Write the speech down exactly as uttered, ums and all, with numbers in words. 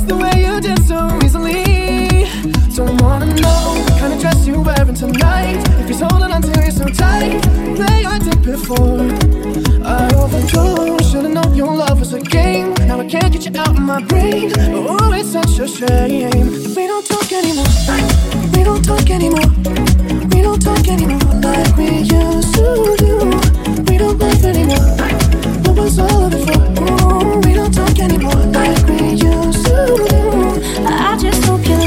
miss the way you did so easily. Don't wanna know the kind of dress you're wearing tonight. If he's holding on to you so tight, play I did before. I overdrew, should've known your love was a game. Now I can't get you out of my brain. Oh, it's such a shame. We don't talk anymore. We don't talk anymore. We don't talk anymore.